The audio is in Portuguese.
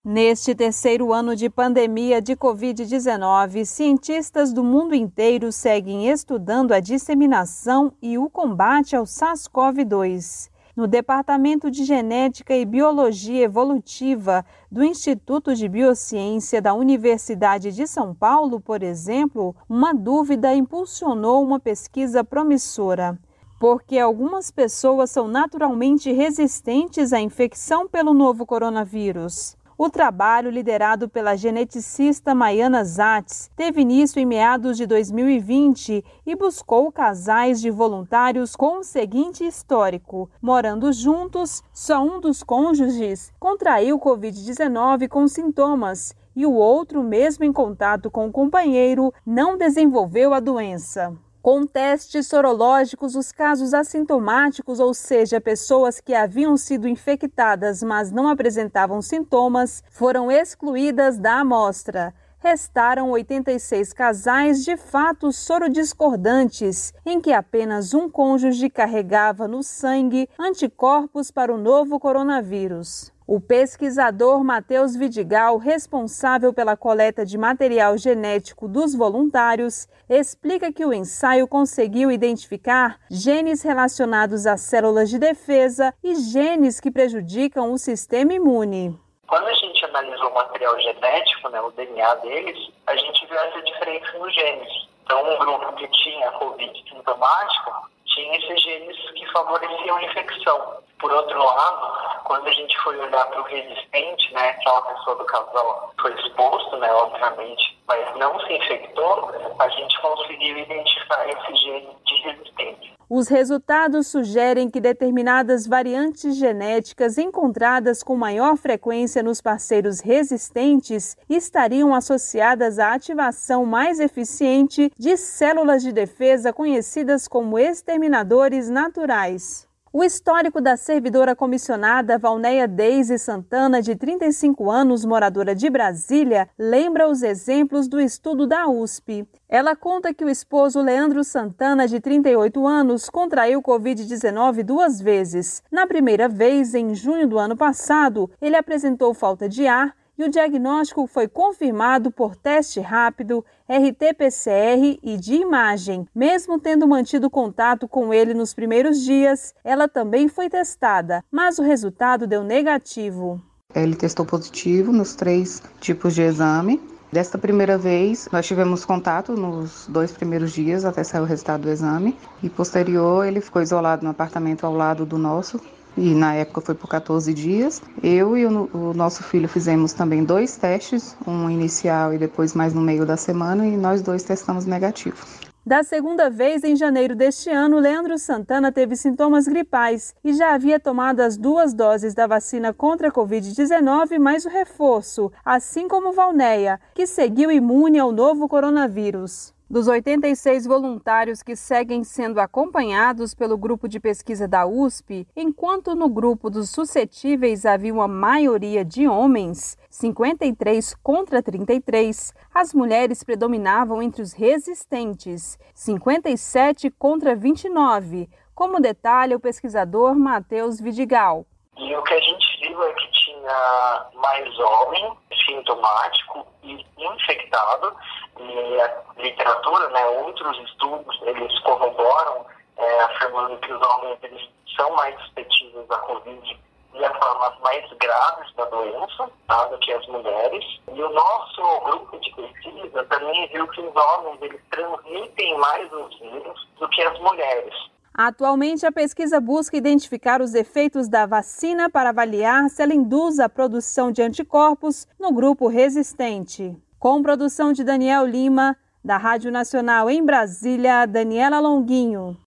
Neste terceiro ano de pandemia de Covid-19, cientistas do mundo inteiro seguem estudando a disseminação e o combate ao SARS-CoV-2. No Departamento de Genética e Biologia Evolutiva do Instituto de Biociência da Universidade de São Paulo, por exemplo, uma dúvida impulsionou uma pesquisa promissora. Porque algumas pessoas são naturalmente resistentes à infecção pelo novo coronavírus. O trabalho, liderado pela geneticista Maiana Zatz, teve início em meados de 2020 e buscou casais de voluntários com o seguinte histórico: morando juntos, só um dos cônjuges contraiu Covid-19 com sintomas e o outro, mesmo em contato com o companheiro, não desenvolveu a doença. Com testes sorológicos, os casos assintomáticos, ou seja, pessoas que haviam sido infectadas, mas não apresentavam sintomas, foram excluídas da amostra. Restaram 86 casais de fato sorodiscordantes, em que apenas um cônjuge carregava no sangue anticorpos para o novo coronavírus. O pesquisador Matheus Vidigal, responsável pela coleta de material genético dos voluntários, explica que o ensaio conseguiu identificar genes relacionados às células de defesa e genes que prejudicam o sistema imune. Quando a gente analisou o material genético, o DNA deles, a gente viu essa diferença nos genes. Então, um grupo que tinha Covid sintomático tinha esses genes que favoreciam a infecção. Por outro lado, quando a gente foi olhar para o resistente, aquela pessoa do casal foi exposto, obviamente, mas não se infectou, a gente conseguiu identificar esse gene de resistência. Os resultados sugerem que determinadas variantes genéticas encontradas com maior frequência nos parceiros resistentes estariam associadas à ativação mais eficiente de células de defesa conhecidas como exterminadores naturais. O histórico da servidora comissionada Valneia Deise Santana, de 35 anos, moradora de Brasília, lembra os exemplos do estudo da USP. Ela conta que o esposo Leandro Santana, de 38 anos, contraiu Covid-19 duas vezes. Na primeira vez, em junho do ano passado, ele apresentou falta de ar e o diagnóstico foi confirmado por teste rápido, RT-PCR e de imagem. Mesmo tendo mantido contato com ele nos primeiros dias, ela também foi testada, mas o resultado deu negativo. Ele testou positivo nos 3 tipos de exame. Desta primeira vez, nós tivemos contato nos 2 primeiros dias até sair o resultado do exame. E posterior, ele ficou isolado no apartamento ao lado do nosso. E na época foi por 14 dias. Eu e o nosso filho fizemos também 2 testes, um inicial e depois mais no meio da semana, e nós 2 testamos negativo. Da segunda vez, em janeiro deste ano, Leandro Santana teve sintomas gripais e já havia tomado as 2 doses da vacina contra a Covid-19 mais o reforço, assim como Valneia, que seguiu imune ao novo coronavírus. Dos 86 voluntários que seguem sendo acompanhados pelo grupo de pesquisa da USP, enquanto no grupo dos suscetíveis havia uma maioria de homens, 53 contra 33, as mulheres predominavam entre os resistentes, 57 contra 29, como detalha o pesquisador Matheus Vidigal. E o que a gente viu é que tinha mais homem sintomático e infectado, e a literatura, outros estudos, eles corroboram, afirmando que os homens eles são mais suscetíveis à Covid e a formas mais graves da doença, do que as mulheres. E o nosso grupo de pesquisa também viu que os homens eles transmitem mais os vírus do que as mulheres. Atualmente, a pesquisa busca identificar os efeitos da vacina para avaliar se ela induz a produção de anticorpos no grupo resistente. Com produção de Daniel Lima, da Rádio Nacional em Brasília, Daniela Longuinho.